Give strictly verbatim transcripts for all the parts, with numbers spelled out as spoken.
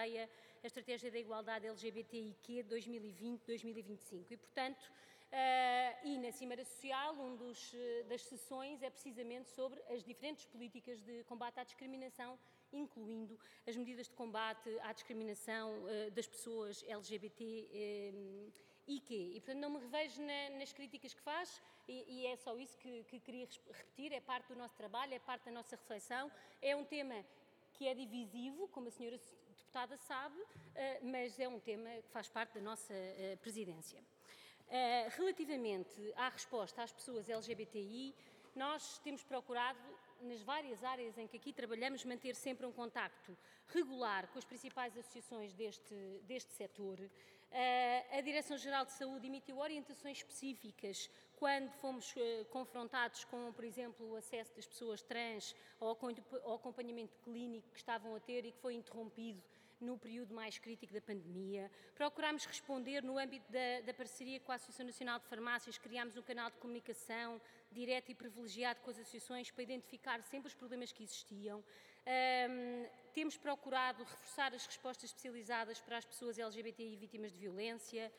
Europeia, a Estratégia da Igualdade L G B T I Q dois mil e vinte a dois mil e vinte e cinco. E, portanto, uh, e na Cimeira Social, um dos, das sessões é precisamente sobre as diferentes políticas de combate à discriminação, incluindo as medidas de combate à discriminação uh, das pessoas L G B T um, I Q. E, portanto, não me revejo na, nas críticas que faz e, e é só isso que, que queria repetir, é parte do nosso trabalho, é parte da nossa reflexão, é um tema que é divisivo, como a senhora deputada sabe, uh, mas é um tema que faz parte da nossa uh, presidência. Uh, relativamente à resposta às pessoas L G B T I, nós temos procurado, nas várias áreas em que aqui trabalhamos, manter sempre um contacto regular com as principais associações deste, deste setor. Uh, a Direção-Geral de Saúde emitiu orientações específicas quando fomos uh, confrontados com, por exemplo, o acesso das pessoas trans ao, ao acompanhamento clínico que estavam a ter e que foi interrompido no período mais crítico da pandemia. Procurámos responder no âmbito da, da parceria com a Associação Nacional de Farmácias, criámos um canal de comunicação direto e privilegiado com as associações para identificar sempre os problemas que existiam. Um, temos procurado reforçar as respostas especializadas para as pessoas L G B T I vítimas de violência.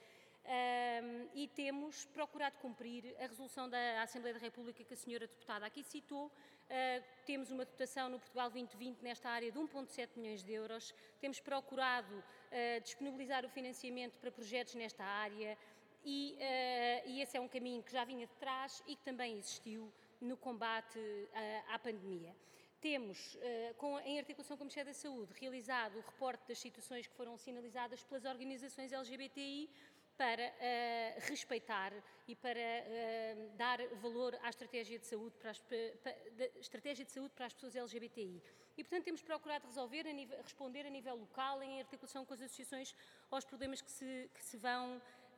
Um, e temos procurado cumprir a resolução da Assembleia da República que a senhora deputada aqui citou. Uh, temos uma dotação no Portugal vinte vinte nesta área de um vírgula sete milhões de euros. Temos procurado uh, disponibilizar o financiamento para projetos nesta área e, uh, e esse é um caminho que já vinha de trás e que também existiu no combate uh, à pandemia. Temos, uh, com, em articulação com o Ministério da Saúde, realizado o reporte das situações que foram sinalizadas pelas organizações L G B T I para uh, respeitar e para uh, dar valor à estratégia de, saúde para as, para, estratégia de saúde para as pessoas L G B T I. E, portanto, temos procurado resolver, a nível, responder a nível local, em articulação com as associações, aos problemas que se, que se, vão, uh,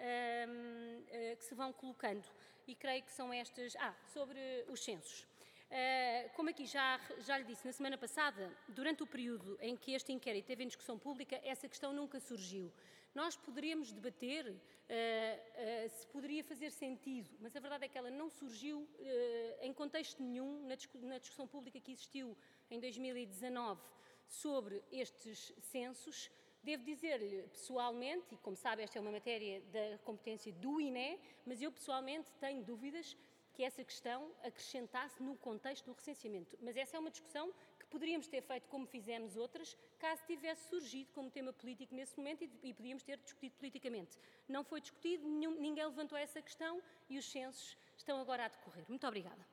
uh, que se vão colocando. E creio que são estas... Ah, sobre os censos. Uh, como aqui já, já lhe disse na semana passada, durante o período em que este inquérito teve em discussão pública, essa questão nunca surgiu. Nós poderíamos debater uh, uh, se poderia fazer sentido, mas a verdade é que ela não surgiu uh, em contexto nenhum na, discu na discussão pública que existiu em dois mil e dezanove sobre estes censos. Devo dizer-lhe pessoalmente, e como sabe esta é uma matéria da competência do I N E, mas eu pessoalmente tenho dúvidas que essa questão acrescentasse no contexto do recenseamento. Mas essa é uma discussão que poderíamos ter feito como fizemos outras, caso tivesse surgido como tema político nesse momento e, e podíamos ter discutido politicamente. Não foi discutido, nenhum, ninguém levantou essa questão e os censos estão agora a decorrer. Muito obrigada.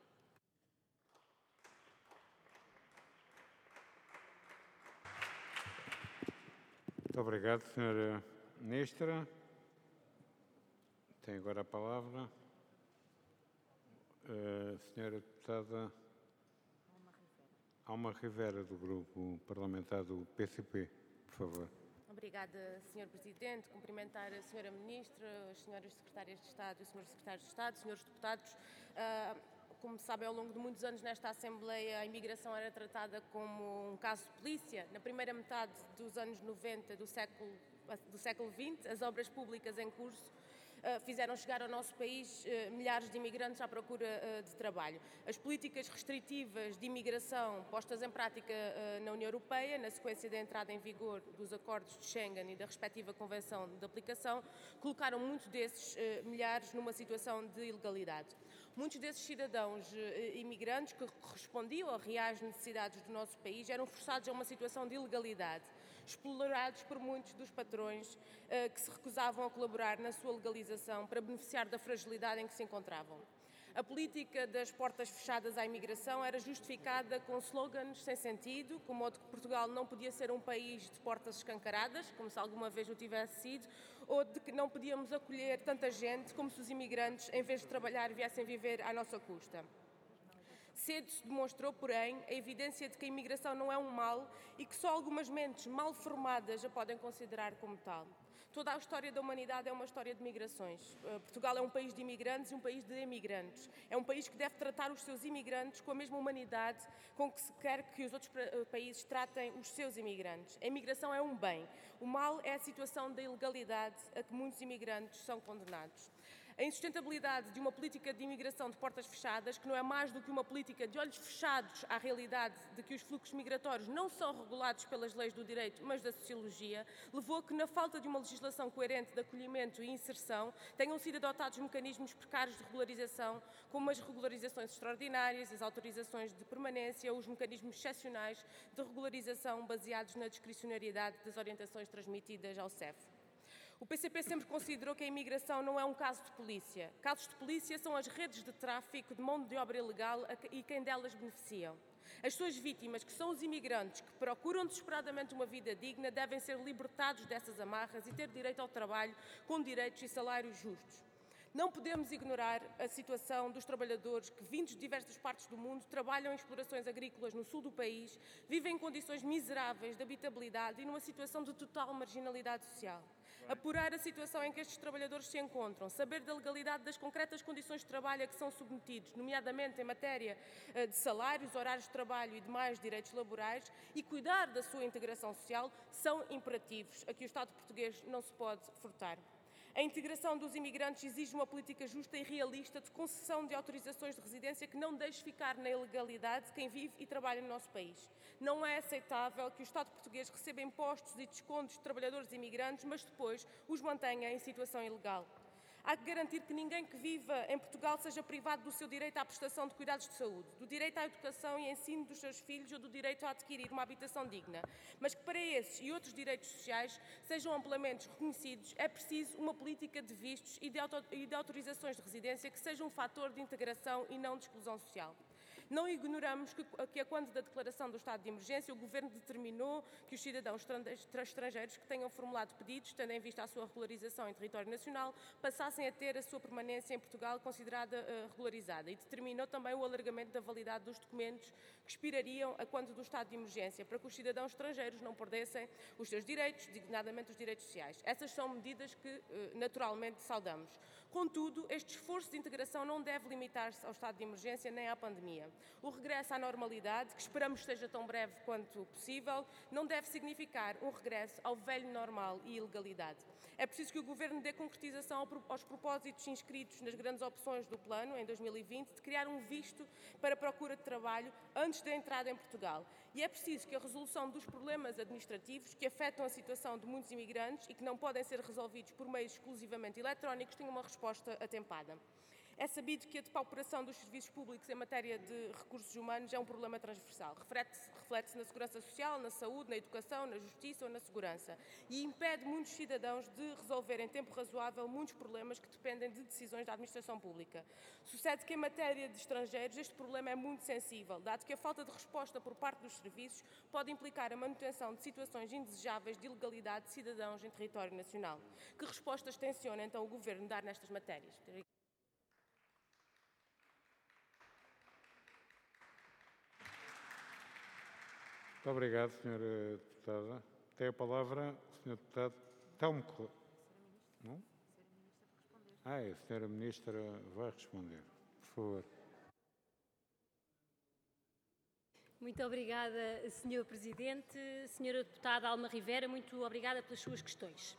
Muito obrigado, senhora Ministra. Tem agora a palavra a senhora deputada Alma Rivera, do Grupo Parlamentar do P C P, por favor. Obrigada, senhor Presidente. Cumprimentar a senhora Ministra, as senhoras Secretárias de Estado e os senhores Secretários de Estado, senhores deputados. Uh, como sabem, ao longo de muitos anos nesta Assembleia, a imigração era tratada como um caso de polícia. Na primeira metade dos anos noventa do século, do século vinte, as obras públicas em curso Uh, fizeram chegar ao nosso país uh, milhares de imigrantes à procura uh, de trabalho. As políticas restritivas de imigração postas em prática uh, na União Europeia, na sequência da entrada em vigor dos acordos de Schengen e da respectiva convenção de aplicação, colocaram muitos desses uh, milhares numa situação de ilegalidade. Muitos desses cidadãos uh, imigrantes que correspondiam a reais necessidades do nosso país eram forçados a uma situação de ilegalidade, explorados por muitos dos patrões uh, que se recusavam a colaborar na sua legalização para beneficiar da fragilidade em que se encontravam. A política das portas fechadas à imigração era justificada com slogans sem sentido, como o de que Portugal não podia ser um país de portas escancaradas, como se alguma vez o tivesse sido, ou de que não podíamos acolher tanta gente como se os imigrantes, em vez de trabalhar, viessem viver à nossa custa. Cedo se demonstrou, porém, a evidência de que a imigração não é um mal e que só algumas mentes mal formadas a podem considerar como tal. Toda a história da humanidade é uma história de migrações. Portugal é um país de imigrantes e um país de emigrantes. É um país que deve tratar os seus imigrantes com a mesma humanidade com que se quer que os outros países tratem os seus imigrantes. A imigração é um bem. O mal é a situação da ilegalidade a que muitos imigrantes são condenados. A insustentabilidade de uma política de imigração de portas fechadas, que não é mais do que uma política de olhos fechados à realidade de que os fluxos migratórios não são regulados pelas leis do direito, mas da sociologia, levou a que, na falta de uma legislação coerente de acolhimento e inserção, tenham sido adotados mecanismos precários de regularização, como as regularizações extraordinárias, as autorizações de permanência ou os mecanismos excepcionais de regularização baseados na discricionariedade das orientações transmitidas ao C E F. O P C P sempre considerou que a imigração não é um caso de polícia. Casos de polícia são as redes de tráfico de mão de obra ilegal e quem delas beneficiam. As suas vítimas, que são os imigrantes que procuram desesperadamente uma vida digna, devem ser libertados dessas amarras e ter direito ao trabalho com direitos e salários justos. Não podemos ignorar a situação dos trabalhadores que, vindos de diversas partes do mundo, trabalham em explorações agrícolas no sul do país, vivem em condições miseráveis de habitabilidade e numa situação de total marginalidade social. Apurar a situação em que estes trabalhadores se encontram, saber da legalidade das concretas condições de trabalho a que são submetidos, nomeadamente em matéria de salários, horários de trabalho e demais direitos laborais, e cuidar da sua integração social, são imperativos a que o Estado português não se pode furtar. A integração dos imigrantes exige uma política justa e realista de concessão de autorizações de residência que não deixe ficar na ilegalidade quem vive e trabalha no nosso país. Não é aceitável que o Estado português receba impostos e descontos de trabalhadores imigrantes, mas depois os mantenha em situação ilegal. Há que garantir que ninguém que viva em Portugal seja privado do seu direito à prestação de cuidados de saúde, do direito à educação e ensino dos seus filhos ou do direito a adquirir uma habitação digna. Mas que para esses e outros direitos sociais sejam amplamente reconhecidos, é preciso uma política de vistos e de, auto e de autorizações de residência que seja um fator de integração e não de exclusão social. Não ignoramos que, que, a quando da declaração do estado de emergência, o Governo determinou que os cidadãos estrangeiros que tenham formulado pedidos, tendo em vista a sua regularização em território nacional, passassem a ter a sua permanência em Portugal considerada uh, regularizada e determinou também o alargamento da validade dos documentos que expirariam a quando do estado de emergência, para que os cidadãos estrangeiros não perdessem os seus direitos, designadamente os direitos sociais. Essas são medidas que, uh, naturalmente, saudamos. Contudo, este esforço de integração não deve limitar-se ao estado de emergência nem à pandemia. O regresso à normalidade, que esperamos seja tão breve quanto possível, não deve significar um regresso ao velho normal e ilegalidade. É preciso que o Governo dê concretização aos propósitos inscritos nas grandes opções do Plano, em dois mil e vinte, de criar um visto para procura de trabalho antes da entrada em Portugal. E é preciso que a resolução dos problemas administrativos que afetam a situação de muitos imigrantes e que não podem ser resolvidos por meios exclusivamente eletrónicos tenha uma resposta atempada. É sabido que a depauperação dos serviços públicos em matéria de recursos humanos é um problema transversal. Reflete-se reflete-se na segurança social, na saúde, na educação, na justiça ou na segurança. E impede muitos cidadãos de resolver em tempo razoável muitos problemas que dependem de decisões da administração pública. Sucede que em matéria de estrangeiros este problema é muito sensível, dado que a falta de resposta por parte dos serviços pode implicar a manutenção de situações indesejáveis de ilegalidade de cidadãos em território nacional. Que respostas tenciona então o Governo dar nestas matérias? Muito obrigado, senhora Deputada. Tem a palavra o senhor Deputado Telmo Correia. Não? Ah, é, a senhora Ministra vai responder. Por favor. Muito obrigada, senhor Presidente. Senhora Deputada Alma Rivera, muito obrigada pelas suas questões.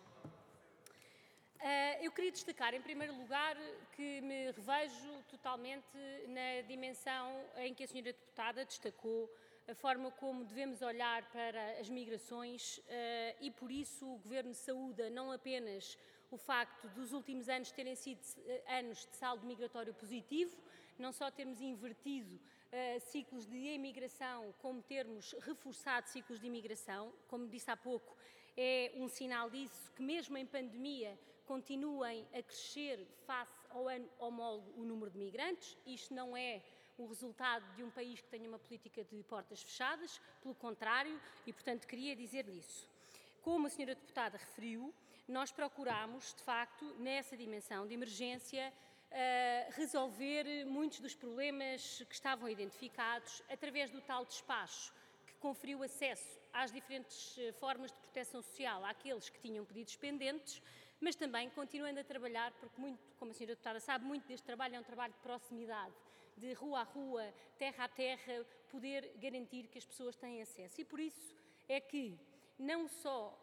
Eu queria destacar, em primeiro lugar, que me revejo totalmente na dimensão em que a senhora Deputada destacou a forma como devemos olhar para as migrações uh, e, por isso, o Governo saúda não apenas o facto dos últimos anos terem sido anos de saldo migratório positivo, não só termos invertido uh, ciclos de emigração, como termos reforçado ciclos de imigração, como disse há pouco, é um sinal disso que mesmo em pandemia continuem a crescer face ao ano homólogo o número de migrantes. Isto não é o resultado de um país que tenha uma política de portas fechadas, pelo contrário, e portanto queria dizer nisso. Como a senhora Deputada referiu, nós procuramos, de facto, nessa dimensão de emergência, uh, resolver muitos dos problemas que estavam identificados através do tal despacho que conferiu acesso às diferentes formas de proteção social àqueles que tinham pedidos pendentes, mas também continuando a trabalhar, porque muito, como a senhora Deputada sabe, muito deste trabalho é um trabalho de proximidade, de rua a rua, terra a terra, poder garantir que as pessoas têm acesso. E por isso é que não só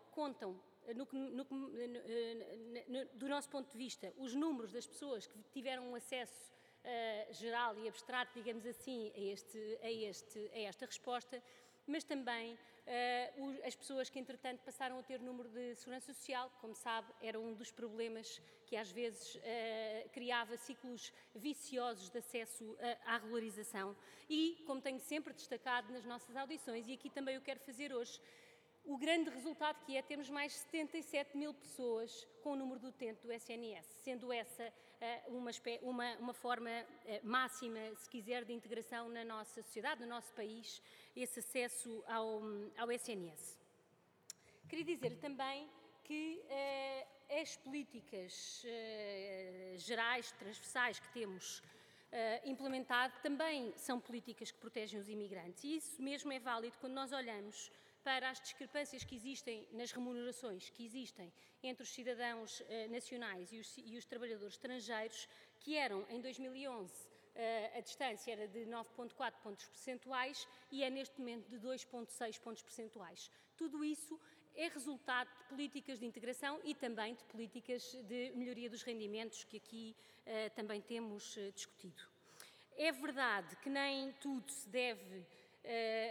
contam, no, no, no, no, do nosso ponto de vista, os números das pessoas que tiveram um acesso uh, geral e abstrato, digamos assim, a, este, a, este, a esta resposta, mas também uh, o, as pessoas que, entretanto, passaram a ter número de segurança social, como sabe, era um dos problemas que às vezes uh, criava ciclos viciosos de acesso uh, à regularização. E, como tenho sempre destacado nas nossas audições, e aqui também eu quero fazer hoje, o grande resultado que é termos mais setenta e sete mil pessoas com o número do utente do S N S, sendo essa uh, uma, uma, uma forma uh, máxima, se quiser, de integração na nossa sociedade, no nosso país, esse acesso ao, ao S N S. Queria dizer também que uh, as políticas uh, gerais, transversais que temos uh, implementado também são políticas que protegem os imigrantes, e isso mesmo é válido quando nós olhamos para as discrepâncias que existem nas remunerações que existem entre os cidadãos eh, nacionais e os, e os trabalhadores estrangeiros, que eram, em dois mil e onze, eh, a distância era de nove vírgula quatro pontos percentuais e é neste momento de dois vírgula seis pontos percentuais. Tudo isso é resultado de políticas de integração e também de políticas de melhoria dos rendimentos que aqui eh, também temos eh, discutido. É verdade que nem tudo se deve Uh,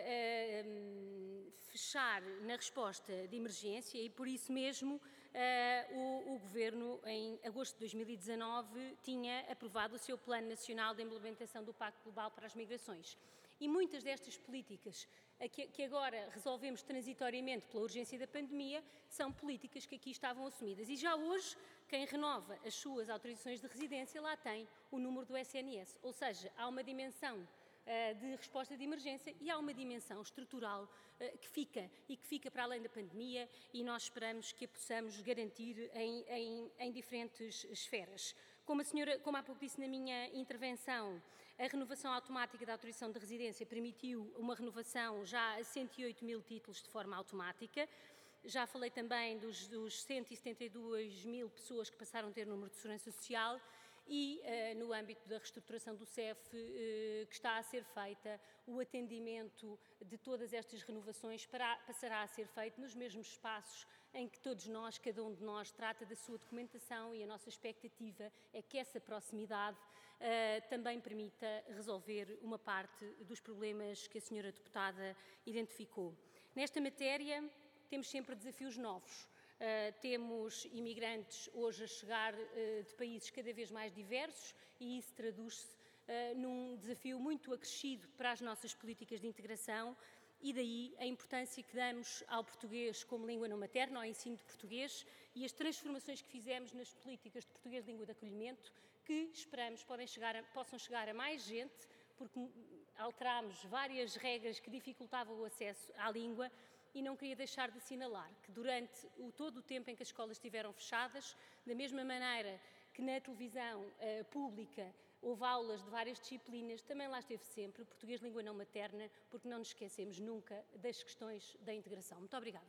uh, fechar na resposta de emergência e por isso mesmo uh, o, o Governo em agosto de dois mil e dezanove tinha aprovado o seu Plano Nacional de Implementação do Pacto Global para as Migrações. E muitas destas políticas que, que agora resolvemos transitoriamente pela urgência da pandemia são políticas que aqui estavam assumidas. E já hoje, quem renova as suas autorizações de residência lá tem o número do S N S, ou seja, há uma dimensão de resposta de emergência e há uma dimensão estrutural uh, que fica e que fica para além da pandemia e nós esperamos que a possamos garantir em, em, em diferentes esferas. Como a senhora, como há pouco disse na minha intervenção, a renovação automática da autorização de residência permitiu uma renovação já a cento e oito mil títulos de forma automática. Já falei também dos, dos cento e setenta e duas mil pessoas que passaram a ter número de segurança social. E, uh, no âmbito da reestruturação do C E F, uh, que está a ser feita, o atendimento de todas estas renovações para, passará a ser feito nos mesmos espaços em que todos nós, cada um de nós, trata da sua documentação e a nossa expectativa é que essa proximidade uh, também permita resolver uma parte dos problemas que a senhora deputada identificou. Nesta matéria, temos sempre desafios novos. Uh, temos imigrantes hoje a chegar uh, de países cada vez mais diversos e isso traduz-se uh, num desafio muito acrescido para as nossas políticas de integração e daí a importância que damos ao português como língua não materna, ao ensino de português e as transformações que fizemos nas políticas de português de língua de acolhimento que esperamos podem chegar a, possam chegar a mais gente porque alterámos várias regras que dificultavam o acesso à língua. E não queria deixar de assinalar que durante o, todo o tempo em que as escolas estiveram fechadas, da mesma maneira que na televisão uh, pública houve aulas de várias disciplinas, também lá esteve sempre o português de língua não materna, porque não nos esquecemos nunca das questões da integração. Muito obrigada.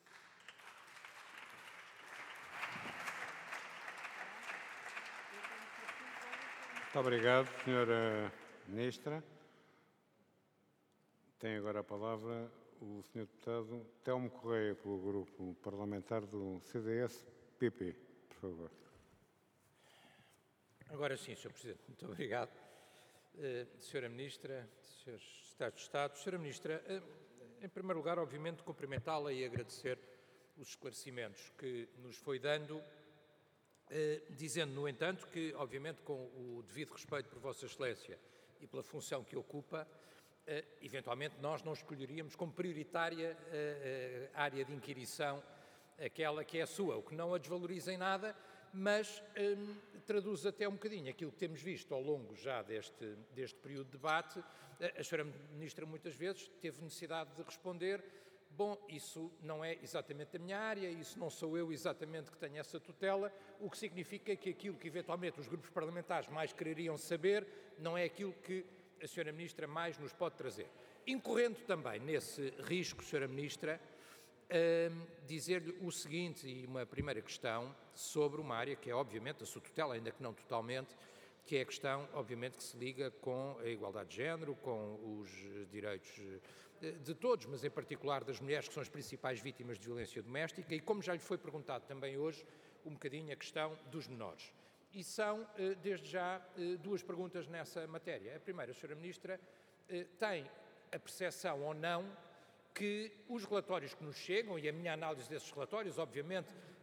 Muito obrigado, senhora Ministra. Tem agora a palavra o senhor Deputado Telmo Correia, pelo Grupo Parlamentar do C D S P P, por favor. Agora sim, senhor Presidente, muito obrigado. Uh, senhora Ministra, senhores Secretários de Estado, senhora Ministra, uh, em primeiro lugar, obviamente, cumprimentá-la e agradecer os esclarecimentos que nos foi dando, uh, dizendo, no entanto, que, obviamente, com o devido respeito por Vossa Excelência e pela função que ocupa, Uh, eventualmente nós não escolheríamos como prioritária uh, uh, área de inquirição aquela que é a sua, o que não a desvaloriza em nada, mas um, traduz até um bocadinho aquilo que temos visto ao longo já deste, deste período de debate. Uh, a senhora Ministra muitas vezes teve necessidade de responder, bom, isso não é exatamente a minha área, isso não sou eu exatamente que tenho essa tutela, o que significa que aquilo que eventualmente os grupos parlamentares mais quereriam saber não é aquilo que a senhora Ministra mais nos pode trazer. Incorrendo também nesse risco, senhora Ministra, uh, dizer-lhe o seguinte, e uma primeira questão, sobre uma área que é obviamente a sua tutela, ainda que não totalmente, que é a questão, obviamente, que se liga com a igualdade de género, com os direitos de todos, mas em particular das mulheres, que são as principais vítimas de violência doméstica, e como já lhe foi perguntado também hoje, um bocadinho a questão dos menores. E são, desde já, duas perguntas nessa matéria. A primeira, a senhora Ministra, tem a percepção ou não que os relatórios que nos chegam, e a minha análise desses relatórios, obviamente,